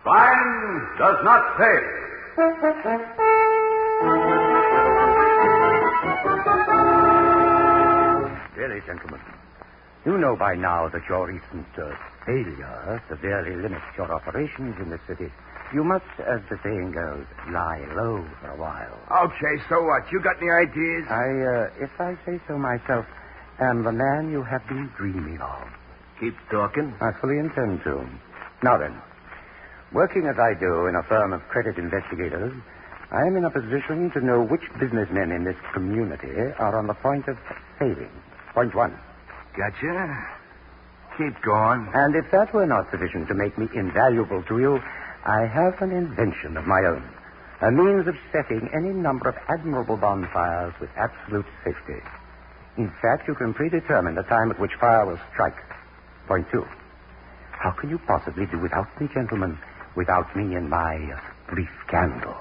Crime does not pay. Really, gentlemen, you know by now that your recent failure severely limits your operations in the city. You must, as the saying goes, lie low for a while. Okay, so what? You got any ideas? If I say so myself, am the man you have been dreaming of. Keep talking. I fully intend to. Now then, working as I do in a firm of credit investigators, I am in a position to know which businessmen in this community are on the point of failing. Point one. Gotcha. Keep going. And if that were not sufficient to make me invaluable to you, I have an invention of my own. A means of setting any number of admirable bonfires with absolute safety. In fact, you can predetermine the time at which fire will strike. Point two. How can you possibly do without me, gentlemen, without me and my brief candle?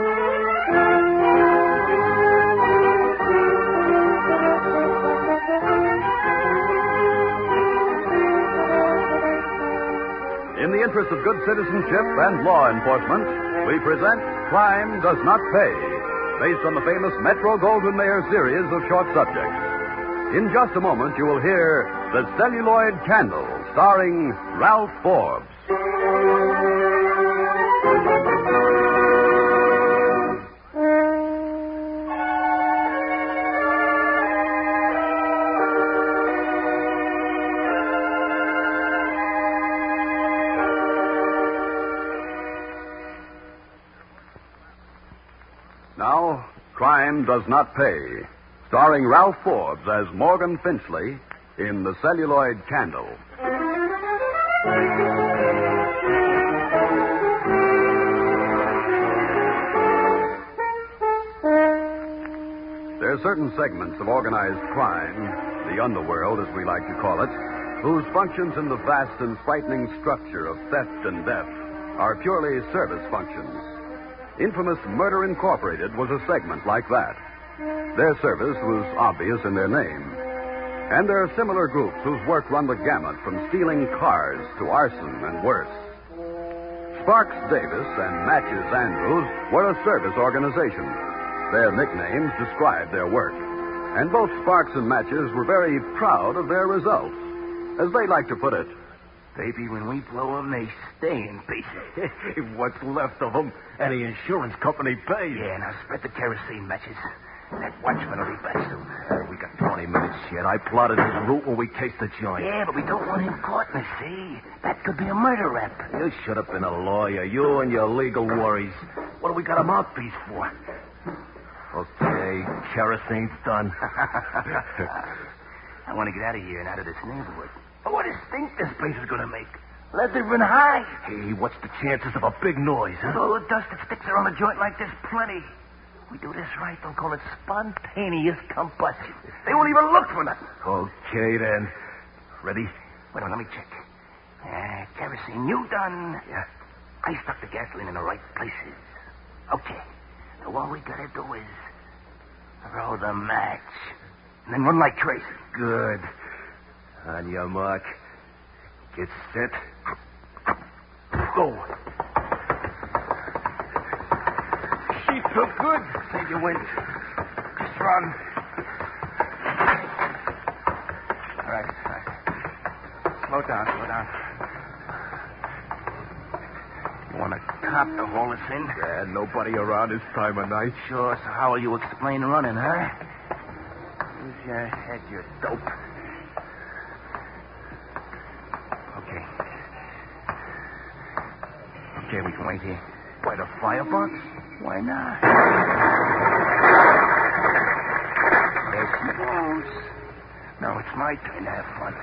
In the interest of good citizenship and law enforcement, we present Crime Does Not Pay, based on the famous Metro-Goldwyn-Mayer series of short subjects. In just a moment, you will hear The Celluloid Candle, starring Ralph Forbes. Now, Crime Does Not Pay, starring Ralph Forbes as Morgan Finchley in The Celluloid Candle. There are certain segments of organized crime, the underworld as we like to call it, whose functions in the vast and frightening structure of theft and death are purely service functions. Infamous Murder Incorporated was a segment like that. Their service was obvious in their name. And there are similar groups whose work run the gamut from stealing cars to arson and worse. Sparks Davis and Matches Andrews were a service organization. Their nicknames described their work. And both Sparks and Matches were very proud of their results. As they like to put it, Baby, when we blow them, they stay in pieces. What's left of them, any insurance company pays. Yeah, now spread the kerosene matches. That watchman will be back soon. We got 20 minutes yet. I plotted his route when we cased the joint. Yeah, but we don't want him caught, you see. That could be a murder rap. You should have been a lawyer. You and your legal worries. What do we got a mouthpiece for? Okay, kerosene's done. I want to get out of here and out of this neighborhood. What do you think this place is going to make? Let it run high. Hey, what's the chances of a big noise, huh? With all the dust that sticks around a joint like this, plenty. We do this right, they'll call it spontaneous combustion. They won't even look for nothing. Okay, then. Ready? Wait a minute, let me check. Kerosene, you done? Yeah. I stuck the gasoline in the right places. Okay. Now, all we gotta do is throw the match. And then run like crazy. Good. On your mark. Get set. Go. She took good. Say you win. Just run. All right. Slow down. You want a cop to haul us in? Yeah, nobody around this time of night. Sure, so how will you explain running, huh? Use your head, you dope. Okay, we can wait here. By the firebox? Why not? There she goes. Now it's my turn to have fun.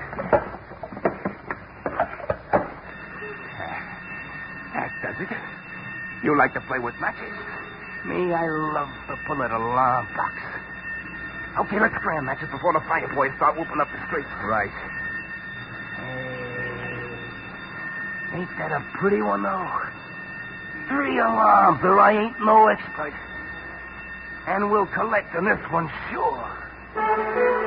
That does it. You like to play with matches? Me, I love to pull an alarm box. Okay, let's cram matches before the fire boys start whooping up the street. Right. Hey, ain't that a pretty one, though? 3 alarms, or I ain't no expert. And we'll collect on this one, sure.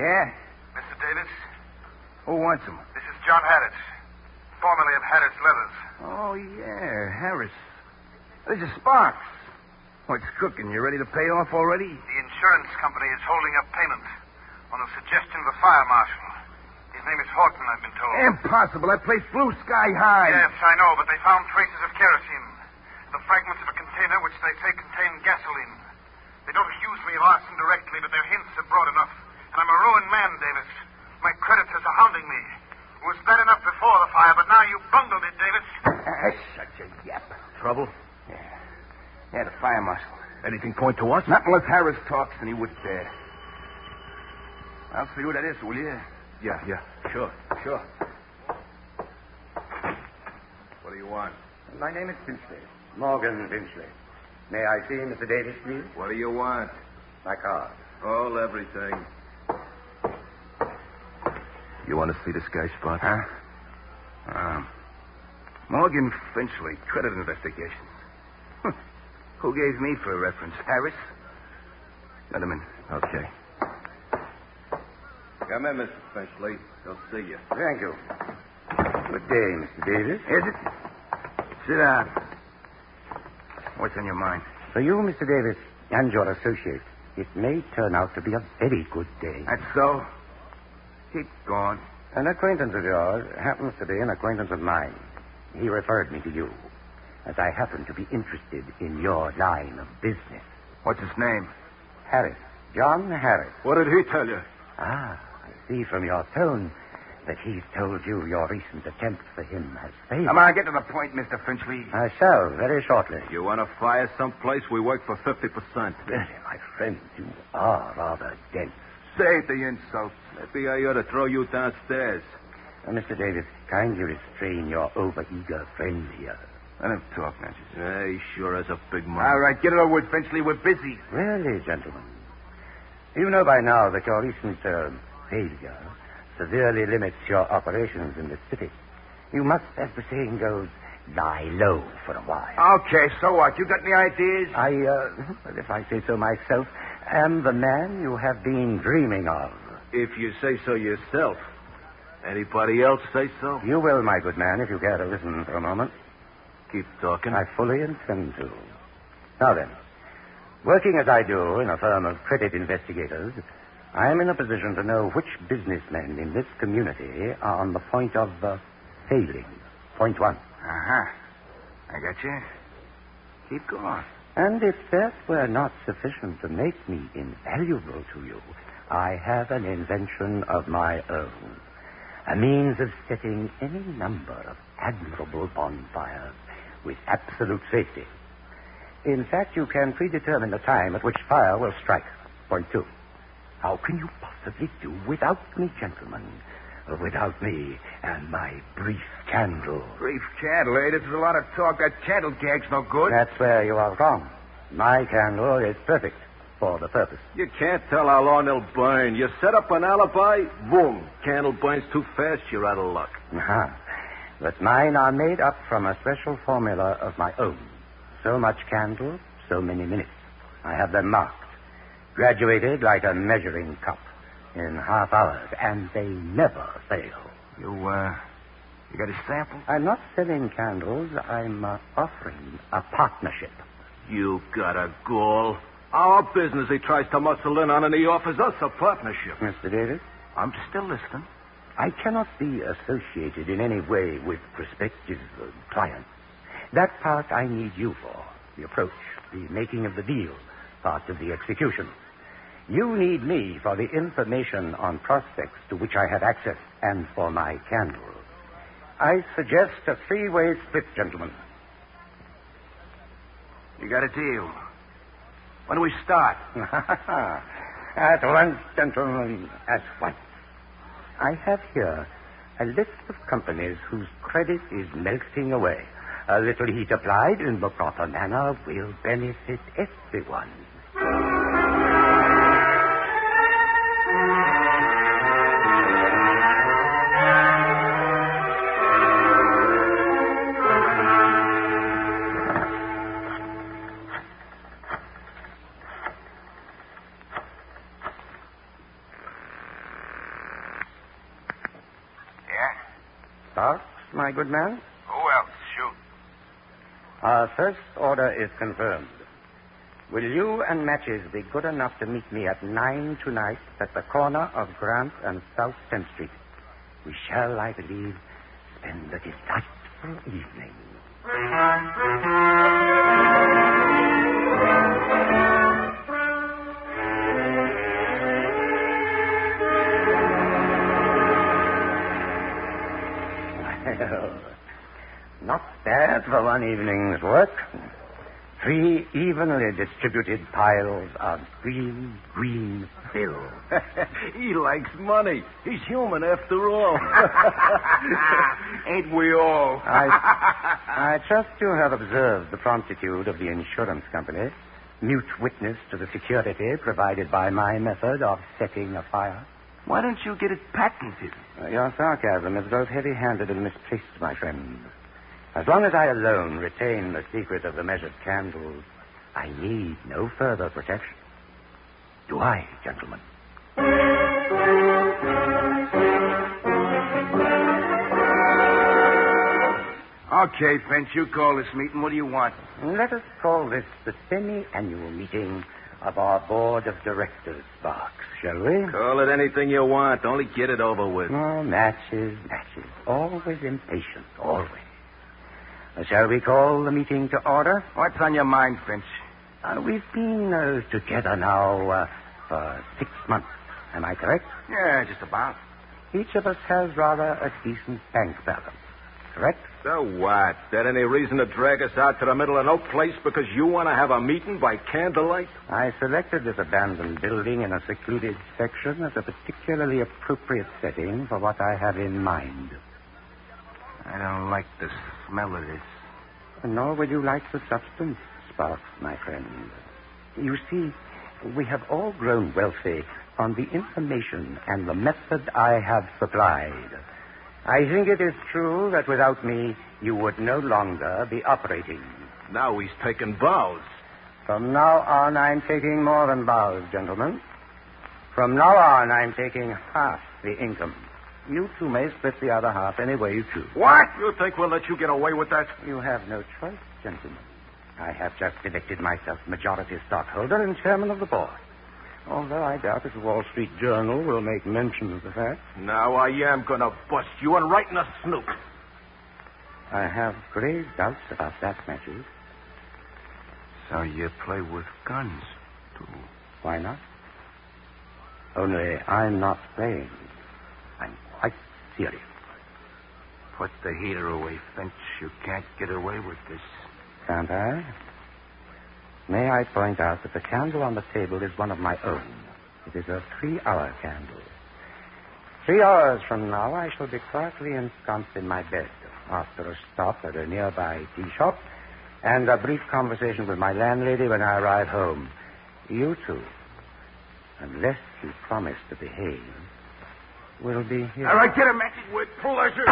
Yeah? Mr. Davis, Who wants him? this is John Harris, formerly of Harris Leathers. Oh, yeah, Harris. This is Sparks. What's cooking? You ready to pay off already? The insurance company is holding up payment on the suggestion of the fire marshal. His name is Horton, I've been told. Impossible. That place flew sky high. Yes, I know, but they found traces of kerosene. The fragments of a container which they say contain gasoline. They don't accuse me of arson directly, but their hints are broad enough. And I'm a ruined man, Davis. My creditors are hounding me. It was bad enough before the fire, but now you bungled it, Davis. Such a yap. Trouble? Yeah, the fire marshal. Anything point to us? Not unless Harris talks, and he would dare. I'll see who that is, will you? Yeah. Sure. What do you want? My name is Finchley. Morgan Finchley. May I see Mr. Davis, please? What do you want? My card. All everything. You want to see this guy, Spot? Huh? Morgan Finchley, credit investigations. Who gave me for a reference? Harris? Let him in. Okay. Come in, Mr. Finchley. He'll see you. Thank you. Good day, Mr. Davis. Is it? Sit down. What's on your mind? For you, Mr. Davis, and your associate, it may turn out to be a very good day. That's so? Keep going. An acquaintance of yours happens to be an acquaintance of mine. He referred me to you, as I happen to be interested in your line of business. What's his name? Harris. John Harris. What did he tell you? Ah, I see from your tone that he's told you your recent attempt for him has failed. Come on, get to the point, Mr. Finchley. I shall, very shortly. You want to fire someplace? We work for 50%. Really, my friend, you are rather dense. Save the insults. Maybe I ought to throw you downstairs. Mr. Davis, kindly restrain your overeager friend here. Let him talk, Nancy. Yeah, he sure has a big mouth. All right, get it over with, Finchley. We're busy. Really, gentlemen, you know by now that your recent failure severely limits your operations in the city. You must, as the saying goes, lie low for a while. Okay, so what? You got any ideas? Well, if I say so myself, am the man you have been dreaming of. If you say so yourself. Anybody else say so? You will, my good man, if you care to listen for a moment. Keep talking. I fully intend to. Now then, working as I do in a firm of credit investigators, I am in a position to know which businessmen in this community are on the point of failing. Point one. Uh-huh. I got you. Keep going. And if that were not sufficient to make me invaluable to you, I have an invention of my own. A means of setting any number of admirable bonfires with absolute safety. In fact, you can predetermine the time at which fire will strike. Point two. How can you possibly do without me, gentlemen? Without me and my brief candle. Brief candle, eh? This is a lot of talk. That candle gag's no good. That's where you are wrong. My candle is perfect for the purpose. You can't tell how long they'll burn. You set up an alibi, boom. Candle burns too fast, you're out of luck. Uh-huh. But mine are made up from a special formula of my own. So much candle, so many minutes. I have them marked, graduated like a measuring cup in half hours, and they never fail. You got a sample? I'm not selling candles. I'm offering a partnership. You got a gall. Our business he tries to muscle in on, and he offers us a partnership. Mr. Davis? I'm still listening. I cannot be associated in any way with prospective clients. That part I need you for. The approach, the making of the deal, part of the execution. You need me for the information on prospects to which I have access and for my candle. I suggest a three-way split, gentlemen. You got a deal. When do we start? At once, gentlemen, at once. I have here a list of companies whose credit is melting away. A little heat applied in the proper manner will benefit everyone. Sparks, my good man? Who else? Shoot. Our first order is confirmed. Will you and Matches be good enough to meet me at 9 tonight at the corner of Grant and South 10th Street? We shall, I believe, spend a delightful evening. Well, not bad for one evening's work. 3 evenly distributed piles of green fill. He likes money. He's human after all. Ain't we all? I trust you have observed the promptitude of the insurance company, mute witness to the security provided by my method of setting a fire. Why don't you get it patented? Your sarcasm is both heavy-handed and misplaced, my friend. As long as I alone retain the secret of the measured candles, I need no further protection. Do I, gentlemen? Okay, Finch, you call this meeting. What do you want? Let us call this the semi-annual meeting of our board of directors, Sparks, shall we? Call it anything you want. Only get it over with. Oh, matches. Always impatient, always. Shall we call the meeting to order? What's on your mind, Finch? We've been together now for 6 months. Am I correct? Yeah, just about. Each of us has rather a decent bank balance. Correct? So what? That any reason to drag us out to the middle of no place because you want to have a meeting by candlelight? I selected this abandoned building in a secluded section as a particularly appropriate setting for what I have in mind. I don't like the smell of this. Nor would you like the substance, Sparks, my friend. You see, we have all grown wealthy on the information and the method I have supplied. I think it is true that without me, you would no longer be operating. Now he's taking vows. From now on, I'm taking more than vows, gentlemen. From now on, I'm taking half the income. You two may split the other half any way you choose. What? You think we'll let you get away with that? You have no choice, gentlemen. I have just elected myself majority stockholder and chairman of the board. Although I doubt if the Wall Street Journal will make mention of the fact. Now I am going to bust you and right in the snoot. I have grave doubts about that, Matthews. So you play with guns, too? Why not? Only I'm not playing. I'm quite serious. Put the heater away, Finch. You can't get away with this. Can't I? May I point out that the candle on the table is one of my own. It is a 3-hour candle. 3 hours from now, I shall be quietly ensconced in my bed after a stop at a nearby tea shop and a brief conversation with my landlady when I arrive home. You two, unless you promise to behave, will be here. All right, get him, Matthew. With pleasure.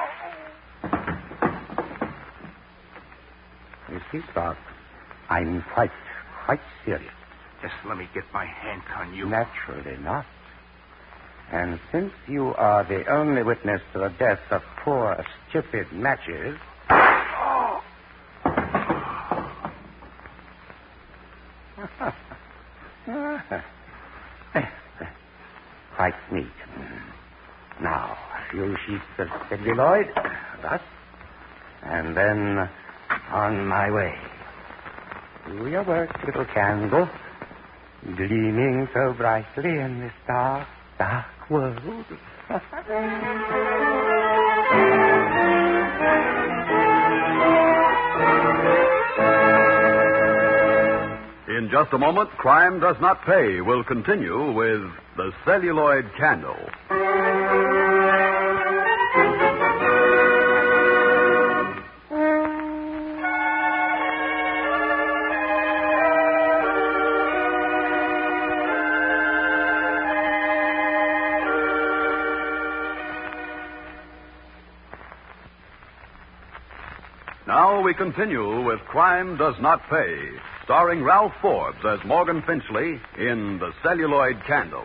You see, Sparks, I'm quite serious. Just let me get my hands on you. Naturally not. And since you are the only witness to the death of poor, stupid Matches... Quite neat. Now, a few sheets of celluloid, thus, and then on my way. Do your work, little candle, gleaming so brightly in this dark, dark world. In just a moment, Crime Does Not Pay will continue with the celluloid candle. Now we continue with Crime Does Not Pay, starring Ralph Forbes as Morgan Finchley in The Celluloid Candle.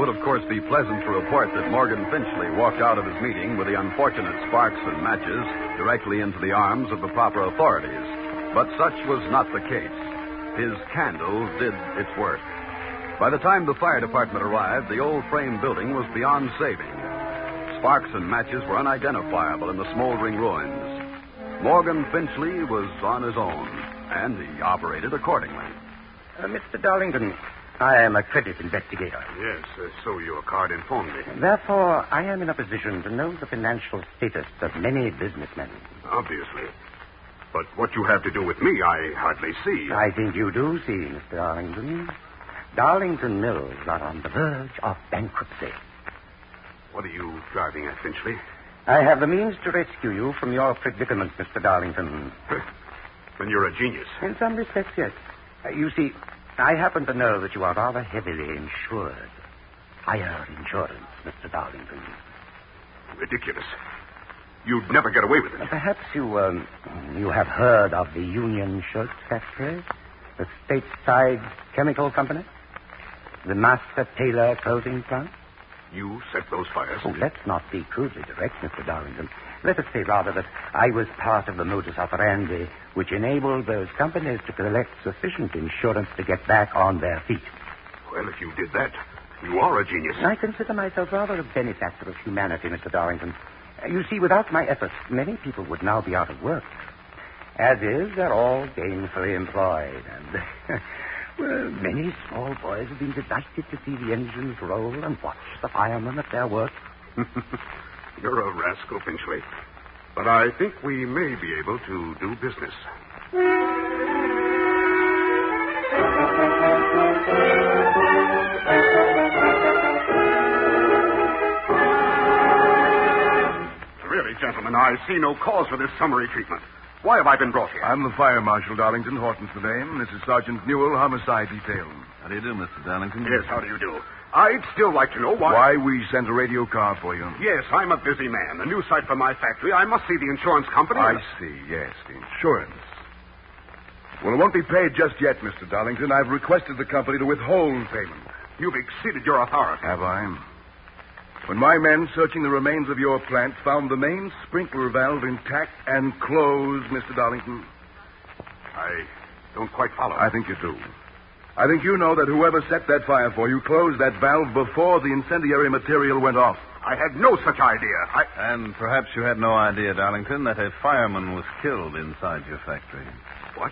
would, of course, be pleasant to report that Morgan Finchley walked out of his meeting with the unfortunate sparks and matches directly into the arms of the proper authorities. But such was not the case. His candle did its work. By the time the fire department arrived, the old frame building was beyond saving. Sparks and matches were unidentifiable in the smoldering ruins. Morgan Finchley was on his own, and he operated accordingly. Mr. Darlington, I am a credit investigator. Yes, so your card informed me. Therefore, I am in a position to know the financial status of many businessmen. Obviously. But what you have to do with me, I hardly see. I think you do see, Mr. Darlington. Darlington Mills are on the verge of bankruptcy. What are you driving at, Finchley? I have the means to rescue you from your predicament, Mr. Darlington. Then you're a genius. In some respects, yes. You see, I happen to know that you are rather heavily insured. Fire insurance, Mr. Darlington. Ridiculous. You'd never get away with it. Perhaps you have heard of the Union Shirt Factory, the stateside chemical company, the Master Taylor clothing plant. You set those fires? Oh, let's not be crudely direct, Mr. Darlington. Let us say rather that I was part of the modus operandi which enabled those companies to collect sufficient insurance to get back on their feet. Well, if you did that, you are a genius. I consider myself rather a benefactor of humanity, Mr. Darlington. You see, without my efforts, many people would now be out of work. As is, they're all gainfully employed. And, well, many small boys have been delighted to see the engines roll and watch the firemen at their work. You're a rascal, Finchley. But I think we may be able to do business. Really, gentlemen, I see no cause for this summary treatment. Why have I been brought here? I'm the fire marshal, Darlington. Horton's the name. This is Sergeant Newell, homicide detail. How do you do, Mr. Darlington? Yes, how do you do? I'd still like to know Why we sent a radio car for you. Yes, I'm a busy man. A new site for my factory. I must see the insurance company. I see, yes, the insurance. Well, it won't be paid just yet, Mr. Darlington. I've requested the company to withhold payment. You've exceeded your authority. Have I? When my men searching the remains of your plant found the main sprinkler valve intact and closed, Mr. Darlington. I don't quite follow. I think you do. I think you know that whoever set that fire for you closed that valve before the incendiary material went off. I had no such idea. And perhaps you had no idea, Darlington, that a fireman was killed inside your factory. What?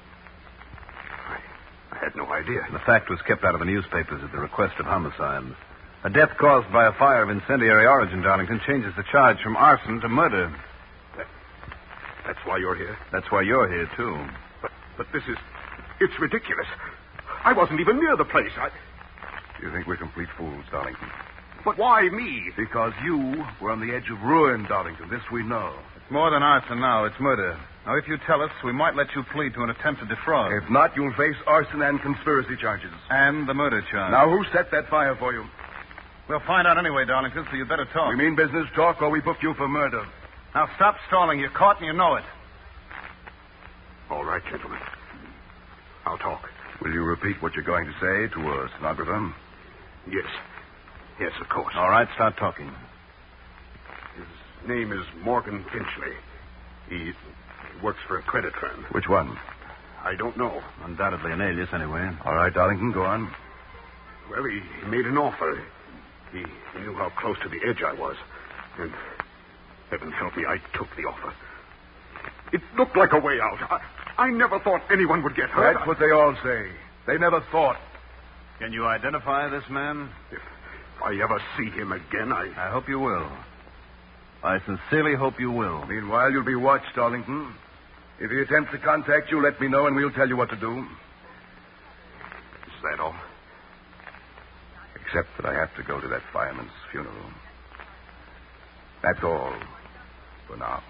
I had no idea. The fact was kept out of the newspapers at the request of homicide. A death caused by a fire of incendiary origin, Darlington, changes the charge from arson to murder. That's why you're here? That's why you're here, too. But this is... It's ridiculous. I wasn't even near the place. You think we're complete fools, Darlington? But why me? Because you were on the edge of ruin, Darlington. This we know. It's more than arson now. It's murder. Now, if you tell us, we might let you plead to an attempt to defraud. If not, you'll face arson and conspiracy charges. And the murder charge. Now, who set that fire for you? We'll find out anyway, Darlington, so you'd better talk. We mean business talk, or we book you for murder. Now, stop stalling. You're caught and you know it. All right, gentlemen. I'll talk. Will you repeat what you're going to say to a stenographer? Yes. Yes, of course. All right, start talking. His name is Morgan Finchley. He works for a credit firm. Which one? I don't know. Undoubtedly an alias, anyway. All right, Darlington, go on. Well, he made an offer. He knew how close to the edge I was. And, heaven help me, I took the offer. It looked like a way out. I never thought anyone would get hurt. That's what they all say. They never thought. Can you identify this man? If I ever see him again, I hope you will. I sincerely hope you will. Meanwhile, you'll be watched, Darlington. If he attempts to contact you, let me know and we'll tell you what to do. Is that all? Except that I have to go to that fireman's funeral. That's all for now.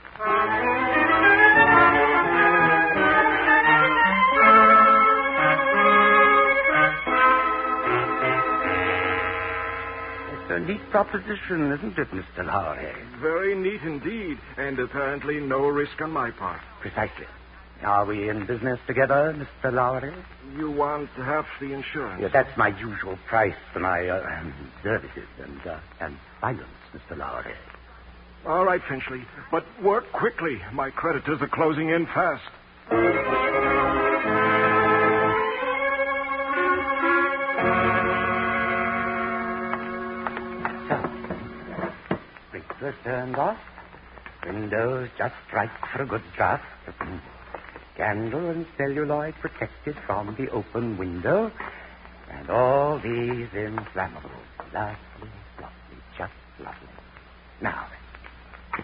It's a neat proposition, isn't it, Mr. Lowry? Very neat indeed, and apparently no risk on my part. Precisely. Are we in business together, Mr. Lowry? You want half the insurance? Yeah, that's my usual price for my services and silence, Mr. Lowry. All right, Finchley. But work quickly. My creditors are closing in fast. Sprinkler turned off. Windows just right for a good draft. Candle and celluloid protected from the open window. And all these inflammable. Lovely, lovely, just lovely. Now then.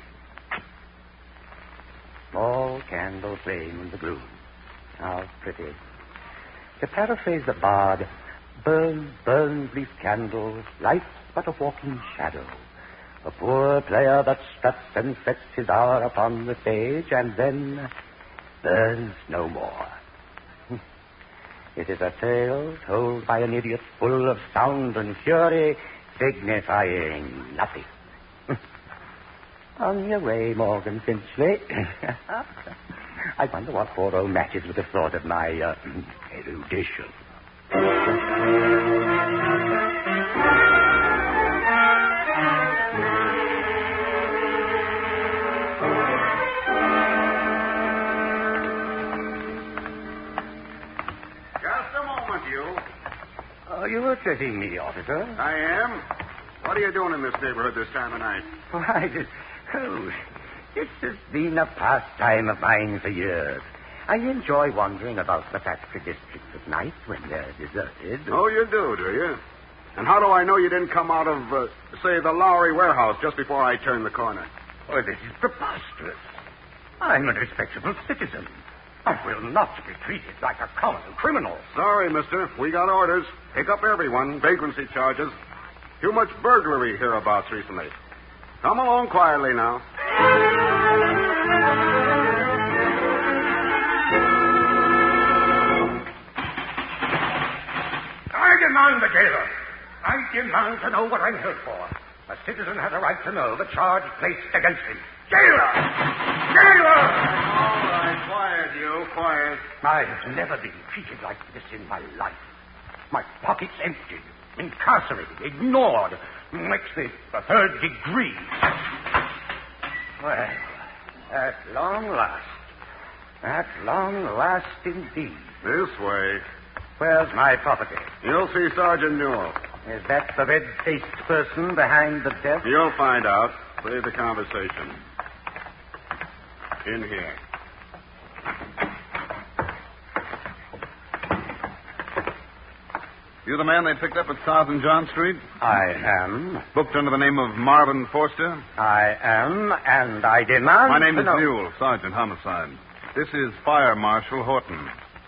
Small candle flame in the gloom. How pretty. To paraphrase the bard, burn, burn, brief candles, life's but a walking shadow. A poor player that struts and sets his hour upon the stage and then burns no more. It is a tale told by an idiot full of sound and fury, signifying nothing. On your way, Morgan Finchley. I wonder what poor old Matches would have thought of my erudition. You addressing me, officer? I am. What are you doing in this neighborhood this time of night? Why, this has been a pastime of mine for years. I enjoy wandering about the factory districts at night when they're deserted. Oh, you do you? And how do I know you didn't come out of, say, the Lowry warehouse just before I turned the corner? Oh, this is preposterous. I'm a respectable citizen. I will not be treated like a common criminal. Sorry, mister. We got orders. Pick up everyone. Vagrancy charges. Too much burglary hereabouts recently. Come along quietly now. I demand the jailer. I demand to know what I'm here for. A citizen has a right to know the charge placed against him. Jailer! Jailer! All right, quiet, you. Quiet. I've never been treated like this in my life. My pockets empty, incarcerated, ignored. Makes the third degree. Well, at long last. At long last indeed. This way. Where's my property? You'll see Sergeant Newell. Is that the red-faced person behind the desk? You'll find out. Save the conversation. In here. You the man they picked up at South and John Street? I am. Booked under the name of Marvin Forster? I am, and I demand... My name is Newell, Sergeant Homicide. This is Fire Marshal Horton.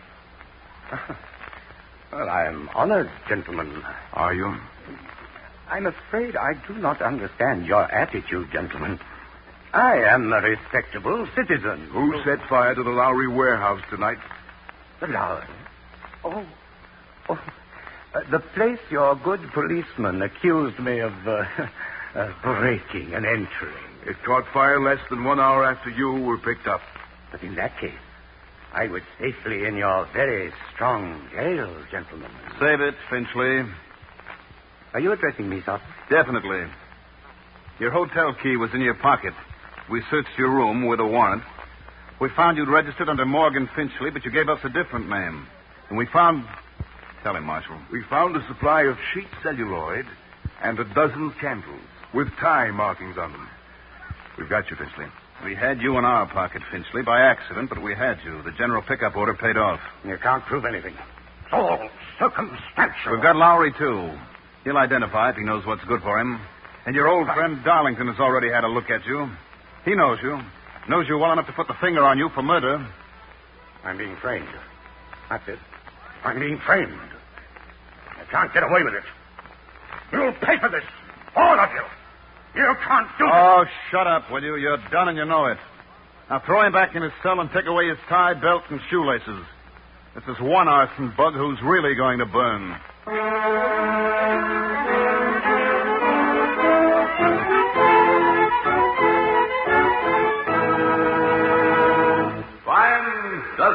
Well, I am honored, gentlemen. Are you? I'm afraid I do not understand your attitude, gentlemen. I am a respectable citizen. Who set fire to the Lowry warehouse tonight? The Lowry? Oh. The place your good policeman accused me of breaking and entering. It caught fire less than 1 hour after you were picked up. But in that case, I would safely in your very strong jail, gentlemen. Save it, Finchley. Are you addressing me, sir? Definitely. Your hotel key was in your pocket. We searched your room with a warrant. We found you'd registered under Morgan Finchley, but you gave us a different name. And we found... Tell him, Marshal. We found a supply of sheet celluloid and a dozen candles with tie markings on them. We've got you, Finchley. We had you in our pocket, Finchley, by accident, but we had you. The general pickup order paid off. You can't prove anything. It's all circumstantial. We've got Lowry, too. He'll identify if he knows what's good for him. And your old friend Darlington has already had a look at you. He knows you. Knows you well enough to put the finger on you for murder. I'm being framed. That's it. I'm being framed. I can't get away with it. You'll pay for this. All of you. You can't do Oh, shut up, will you? You're done and you know it. Now throw him back in his cell and take away his tie, belt, and shoelaces. This is one arson bug who's really going to burn.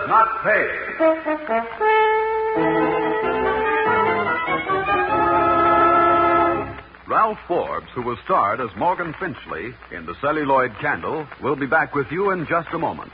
does not pay. Ralph Forbes, who was starred as Morgan Finchley in The Celluloid Candle, will be back with you in just a moment.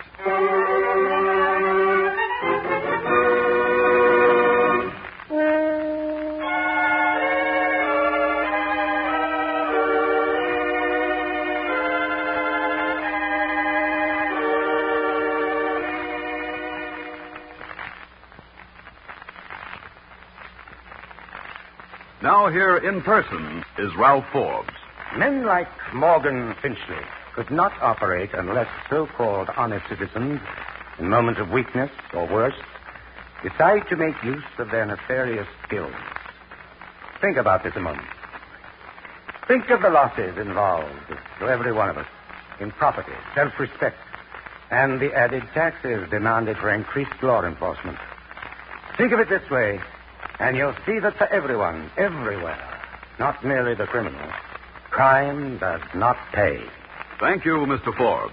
Now here in person is Ralph Forbes. Men like Morgan Finchley could not operate unless so-called honest citizens, in moments of weakness or worse, decide to make use of their nefarious skills. Think about this a moment. Think of the losses involved, to every one of us, in property, self-respect, and the added taxes demanded for increased law enforcement. Think of it this way, and you'll see that for everyone, everywhere, not merely the criminal, crime does not pay. Thank you, Mr. Forbes.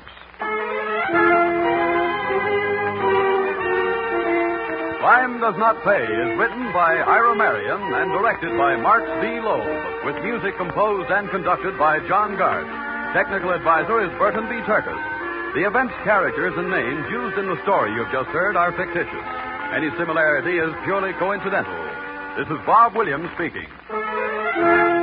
Crime Does Not Pay is written by Ira Marion and directed by Mark D. Loeb, with music composed and conducted by John Garth. Technical advisor is Burton B. Turkis. The events, characters, and names used in the story you've just heard are fictitious. Any similarity is purely coincidental. This is Bob Williams speaking.